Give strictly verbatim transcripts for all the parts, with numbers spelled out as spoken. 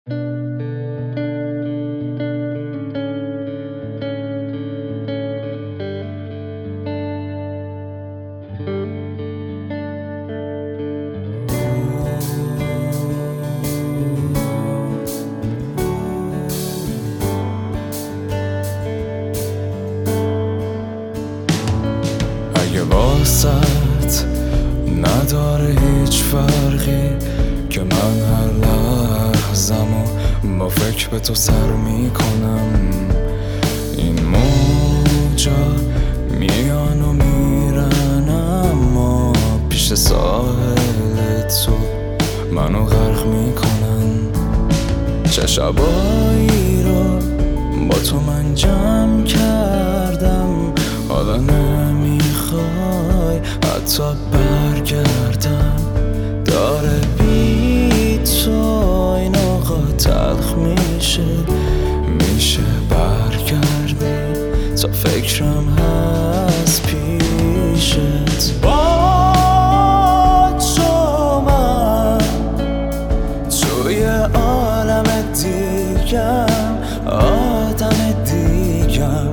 اگه واسط نداره هیچ فرقی که من هر لحظمو با فکر به تو سر میکنم، این موجا میان و میرن اما پیش ساحل تو منو غرق میکنن. چه شبایی رو با تو من جمع کردم، حالا نمیخوای حتی برگردم. داره بی تو این آقا تلخ میشه، میشه برگردی تا فکرم هست پیشت. با تو من توی عالم دیگم، آدم دیگم.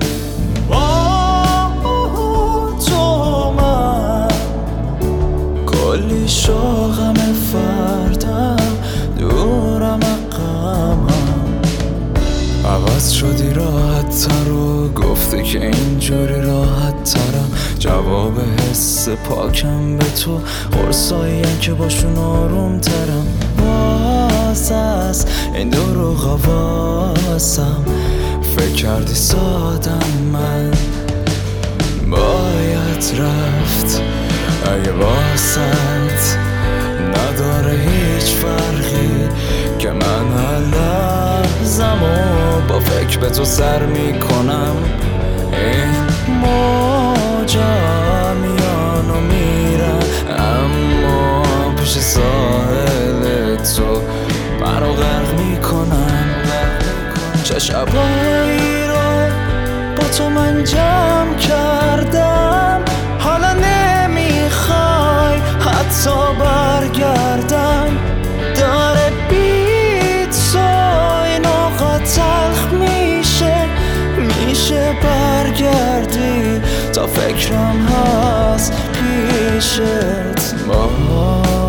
کلی شوقم فردم، دورم غمم. عوض شدی راحت تر و گفته که اینجوری راحت ترم. جواب حس پاکم به تو قرصایی که باشون آروم ترم. باز از این دروغا واسم فکر کردی سادم، من باید رفت. اگه واسط نداره هیچ فرقی که من هر لحظمو با فکر به تو سر میکنم، این موجا میان و میرن اما پیش ساحل تو منو غرق میکنن. چه شبایی رو با تو من جمع کردم، حالا نمیخوای حتی برگردم. داره بی تو این آقا تلخ میشه، میشه برگردی تا فکرم هست پیشت.